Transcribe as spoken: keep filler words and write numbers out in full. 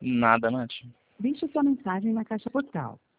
Nada, Nath. Deixe sua mensagem na caixa postal.